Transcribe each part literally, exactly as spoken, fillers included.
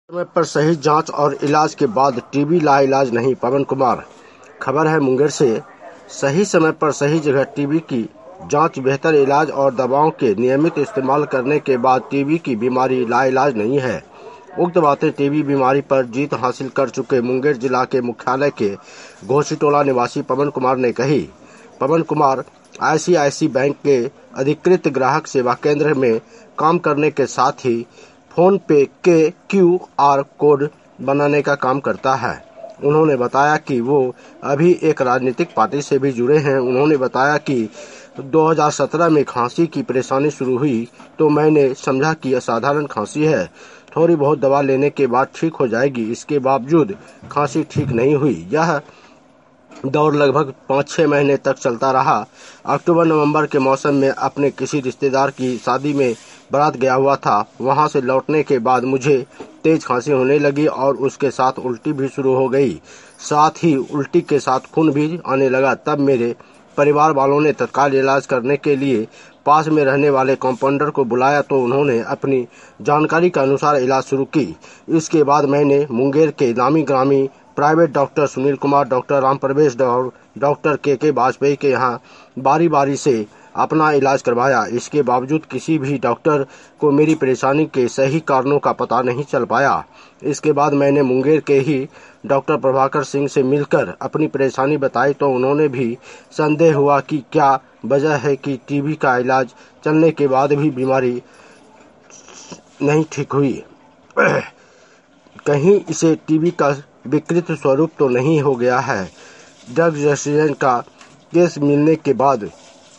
समय पर सही जांच और इलाज के बाद टीबी लाइलाज नहीं। पवन कुमार। खबर है मुंगेर से। सही समय पर सही जगह टीबी की जांच, बेहतर इलाज और दवाओं के नियमित इस्तेमाल करने के बाद टीबी की बीमारी लाइलाज नहीं है। उक्त बातें टीबी बीमारी पर जीत हासिल कर चुके मुंगेर जिला के मुख्यालय के घोसीटोला निवासी पवन कुमार ने कही। पवन कुमार आईसीआईसी बैंक के अधिकृत ग्राहक सेवा केंद्र में काम करने के साथ ही फोन पे के क्यू आर कोड बनाने का काम करता है। उन्होंने बताया कि वो अभी एक राजनीतिक पार्टी से भी जुड़े हैं। उन्होंने बताया कि दो हज़ार सत्रह में खांसी की परेशानी शुरू हुई तो मैंने समझा कि यह साधारण खांसी है, थोड़ी बहुत दवा लेने के बाद ठीक हो जाएगी। इसके बावजूद खांसी ठीक नहीं हुई। यह दौर लगभग पाँच छह महीने तक चलता रहा। अक्टूबर नवंबर के मौसम में अपने किसी रिश्तेदार की शादी में बारात गया हुआ था। वहां से लौटने के बाद मुझे तेज खांसी होने लगी और उसके साथ उल्टी भी शुरू हो गई। साथ ही उल्टी के साथ खून भी आने लगा। तब मेरे परिवार वालों ने तत्काल इलाज करने के लिए पास में रहने वाले कंपाउंडर को बुलाया तो उन्होंने अपनी जानकारी के अनुसार इलाज शुरू की। इसके बाद मैंने मुंगेर के नामी ग्रामी private doctor Sunil Kumar, doctor Ram Pravesh, doctor के के वाजपेयी के यहाँ बारी बारी से अपना इलाज करवाया। इसके बावजूद किसी भी डॉक्टर को मेरी परेशानी के सही कारणों का पता नहीं चल पाया। इसके बाद मैंने मुंगेर के ही डॉक्टर प्रभाकर सिंह से मिलकर अपनी परेशानी बताई तो उन्होंने भी संदेह हुआ कि क्या वजह है कि टीबी का इलाज चलने के बाद भी बीमारी नहीं ठीक हुई। कहीं इसे टीबी का विकृत स्वरूप तो नहीं हो गया है। ड्रग रेसिडेंट का केस मिलने के बाद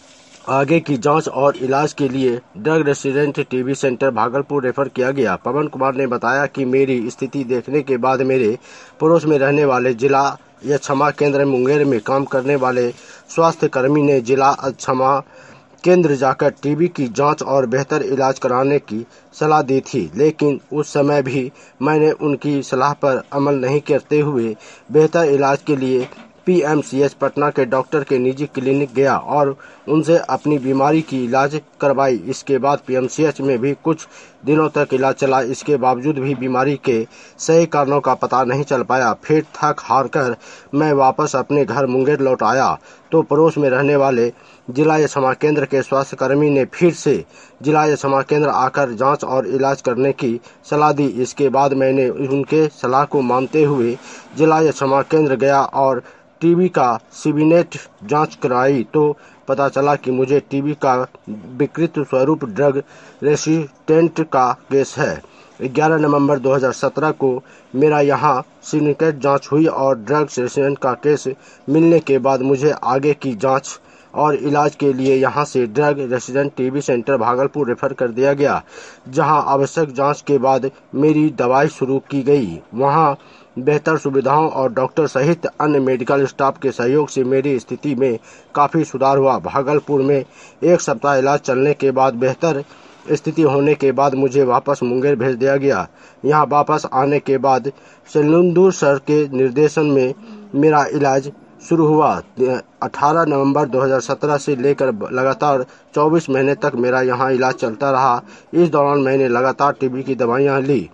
आगे की जांच और इलाज के लिए drug resident TB centre Bhagalpur refer किया गया। पवन कुमार ने बताया कि मेरी स्थिति देखने के बाद मेरे पड़ोस में रहने वाले जिला क्षमा केंद्र मुंगेर में काम करने वाले स्वास्थ्य कर्मी ने जिला क्षमा केंद्र जाकर टीबी की जांच और बेहतर इलाज कराने की सलाह दी थी, लेकिन उस समय भी मैंने उनकी सलाह पर अमल नहीं करते हुए बेहतर इलाज के लिए पीएमसीएच पटना के डॉक्टर के निजी क्लिनिक गया और उनसे अपनी बीमारी की इलाज करवाई। इसके बाद पीएमसीएच में भी कुछ दिनों तक इलाज चला। इसके बावजूद भी बीमारी के सही कारणों का पता नहीं चल पाया। फिर थक हार कर मैं वापस अपने घर मुंगेर लौट आया तो पड़ोस में रहने वाले जिला क्षमा केंद्र के स्वास्थ्य कर्मी ने फिर से जिला क्षमा केंद्र आकर जांच और इलाज करने की सलाह दी। इसके बाद मैंने उनके सलाह को मानते हुए जिला क्षमा केंद्र गया और टीबी का सीबीनेट जांच कराई तो पता चला कि मुझे टीबी का विकृत स्वरूप ड्रग रेसिस्टेंट का केस है। ग्यारह नवंबर दो हज़ार सत्रह को मेरा यहाँ सीबीनेट जांच हुई और ड्रग रेसिस्टेंट का केस मिलने के बाद मुझे आगे की जांच और इलाज के लिए यहां से drug resident TB centre Bhagalpur refer कर दिया गया, जहां आवश्यक जांच के बाद मेरी दवाई शुरू की गई। वहां बेहतर सुविधाओं और डॉक्टर सहित अन्य मेडिकल स्टाफ के सहयोग से मेरी स्थिति में काफी सुधार हुआ। भागलपुर में एक सप्ताह इलाज चलने के बाद बेहतर स्थिति होने के बाद मुझे वापस मुंगेर भेज दिया गया। यहाँ वापस आने के बाद सेलुंदूर सर के निर्देशन में मेरा इलाज शुरू हुआ। अठारह नवंबर दो हज़ार सत्रह से लेकर लगातार चौबीस महीने तक मेरा यहाँ इलाज चलता रहा। इस दौरान मैंने लगातार टीबी की दवाइयाँ ली।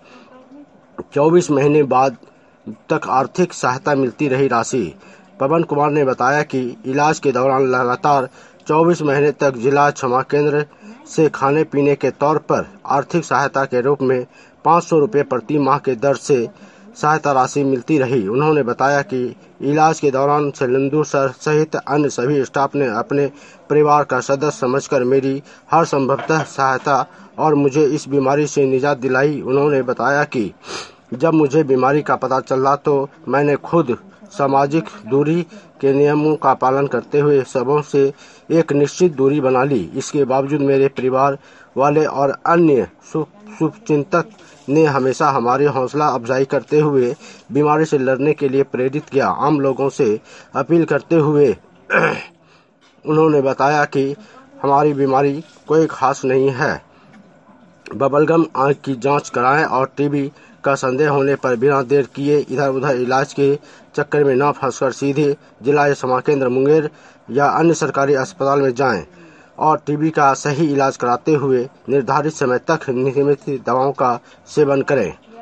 चौबीस महीने बाद तक आर्थिक सहायता मिलती रही राशि। पवन कुमार ने बताया कि इलाज के दौरान लगातार चौबीस महीने तक जिला क्षमा केंद्र से खाने पीने के तौर पर आर्थिक सहायता के रूप में पाँच सौ रुपये प्रति माह के दर से सहायता राशि मिलती रही। उन्होंने बताया कि इलाज के दौरान सेलुंदूर सर सहित अन्य सभी स्टाफ ने अपने परिवार का सदस्य समझकर मेरी हर संभवतः सहायता और मुझे इस बीमारी से निजात दिलाई। उन्होंने बताया कि जब मुझे बीमारी का पता चला तो मैंने खुद सामाजिक दूरी के नियमों का पालन करते हुए सबों से एक निश्चित दूरी बना ली। इसके बावजूद मेरे परिवार वाले और अन्य शुभचिंतक ने हमेशा हमारी हौसला अफजाई करते हुए बीमारी से लड़ने के लिए प्रेरित किया। आम लोगों से अपील करते हुए उन्होंने बताया कि हमारी बीमारी कोई खास नहीं है। बबलगम आंख की जांच कराएं और टीबी का संदेह होने पर बिना देर किए इधर उधर इलाज के चक्कर में न फंसकर सीधे जिला क्षमा केंद्र मुंगेर या अन्य सरकारी अस्पताल में जाएं और टीबी का सही इलाज कराते हुए निर्धारित समय तक नियमित दवाओं का सेवन करें।